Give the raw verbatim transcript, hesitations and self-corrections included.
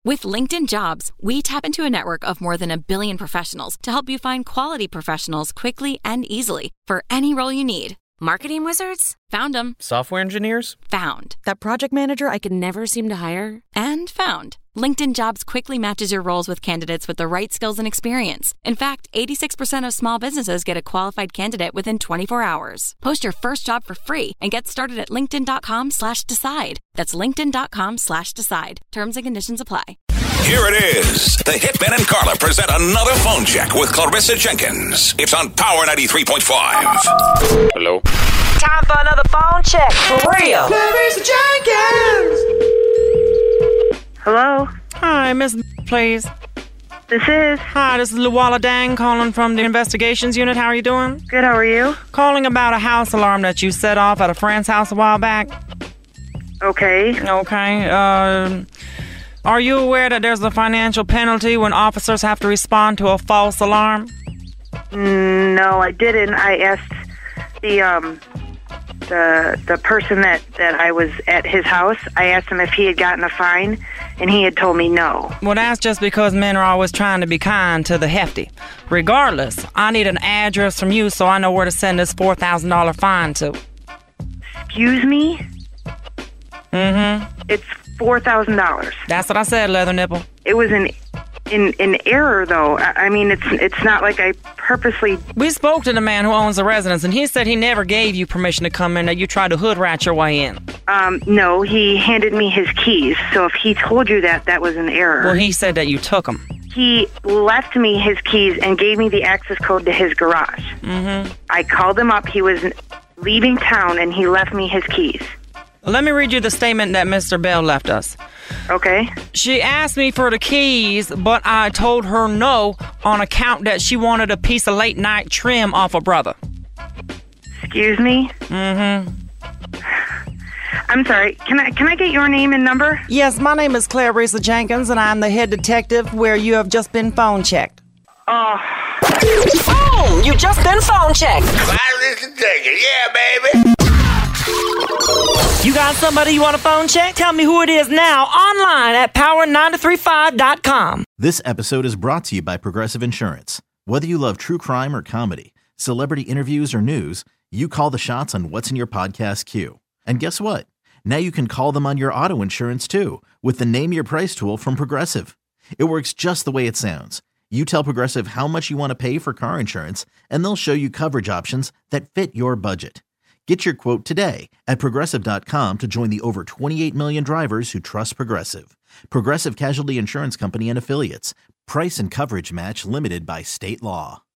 With LinkedIn Jobs, we tap into a network of more than a billion professionals to help you find quality professionals quickly and easily for any role you need. Marketing wizards? Found them. Software engineers? Found. That project manager I could never seem to hire? And found. LinkedIn Jobs quickly matches your roles with candidates with the right skills and experience. In fact, eighty-six percent of small businesses get a qualified candidate within twenty-four hours. Post your first job for free and get started at linkedin.com slash decide. That's linkedin.com slash decide. Terms and conditions apply. Here it is. The Hitman and Carla present another phone check with Clarissa Jenkins. It's on Power ninety-three point five. Hello? Time for another phone check. For real. Clarissa Jenkins. Hello? Hi, Miss please. This is? Hi, this is Luwala Dang calling from the investigations unit. How are you doing? Good, how are you? Calling about a house alarm that you set off at a friend's house a while back. Okay. Okay, uh... are you aware that there's a financial penalty when officers have to respond to a false alarm? No, I didn't. I asked the, um... the the person that, that I was at his house, I asked him if he had gotten a fine, and he had told me no. Well, that's just because men are always trying to be kind to the hefty. Regardless, I need an address from you so I know where to send this four thousand dollars fine to. Excuse me? Mm-hmm. It's four thousand dollars. That's what I said, Leather Nipple. It was an in an error, though. I, I mean, it's it's not like I purposely... We spoke to the man who owns the residence, and he said he never gave you permission to come in, that you tried to hood rat your way in. Um, no, he handed me his keys, so if he told you that, that was an error. Well, he said that you took them. He left me his keys and gave me the access code to his garage. Mm-hmm. I called him up. He was leaving town, and he left me his keys. Let me read you the statement that Mister Bell left us. Okay. She asked me for the keys, but I told her no on account that she wanted a piece of late-night trim off her brother. Excuse me? Mm-hmm. I'm sorry. Can I can I get your name and number? Yes, my name is Clarissa Jenkins, and I'm the head detective where you have just been phone checked. Oh. Boom! You just been phone checked. Clarissa Jenkins, yeah, baby. You got somebody you want to phone check? Tell me who it is now online at power nine three five dot com. This episode is brought to you by Progressive Insurance. Whether you love true crime or comedy, celebrity interviews or news, you call the shots on what's in your podcast queue. And guess what? Now you can call them on your auto insurance too with the Name Your Price tool from Progressive. It works just the way it sounds. You tell Progressive how much you want to pay for car insurance, and they'll show you coverage options that fit your budget. Get your quote today at Progressive dot com to join the over twenty-eight million drivers who trust Progressive. Progressive Casualty Insurance Company and Affiliates. Price and coverage match limited by state law.